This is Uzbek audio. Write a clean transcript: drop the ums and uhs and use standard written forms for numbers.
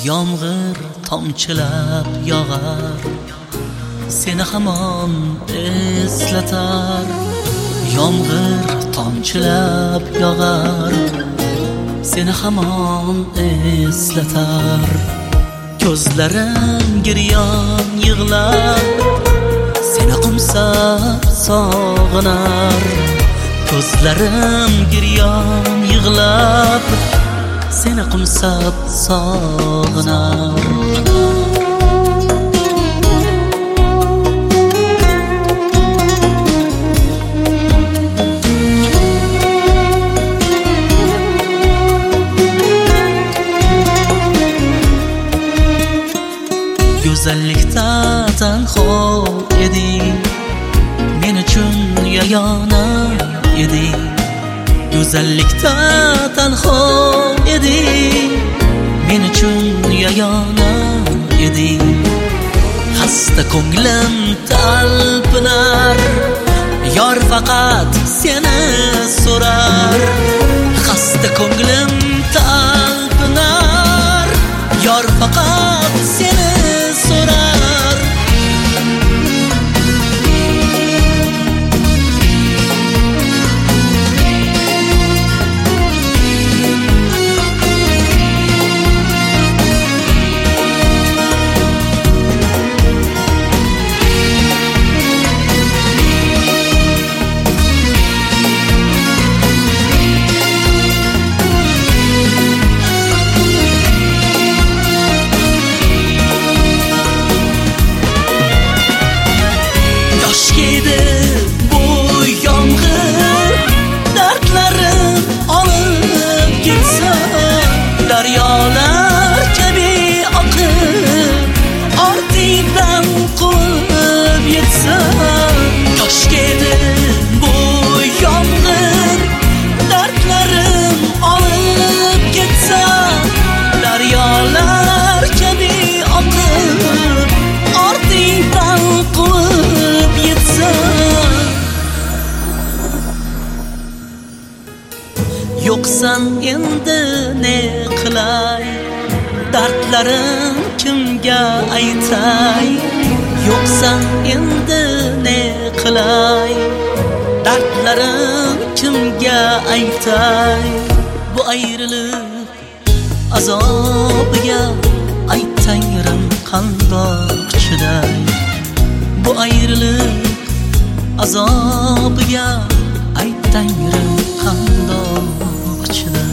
Yomg'ir tomchilab yog'ar, seni hamon eslatar. Yomg'ir tomchilab yog'ar, seni hamon eslatar. Ko'zlarim giryon yig'lar, seni qo'msab sog'inar. Ko'zlarim giryon yig'lab, seni qo'msab sog'inar. Go'zallikda tanho eding, men uchun yagona eding. Go'zallikda tanho eding, men uchun yagona eding. Xasta ko'nglim talpinar, yor faqat seni so'rar. Xasta ko'nglim talpinar, yor faqat seni so'rar. Daryolar kabi oqib, ortidan quvib yetsa. Toshkedi bu yomg'ir, dardlarim olib ketsa. Daryolar kabi oqib, ortidan quvib yetsa. Yo'qsan endi ne qilay, dardlarim kimga aytay. Yo'qsan endi ne qilay, dardlarim kimga aytay. Bu ayrılık azobiga ay Tangrim qandoq chiday. Bu ayrılık azobiga ay Tangrim qandoq chiday.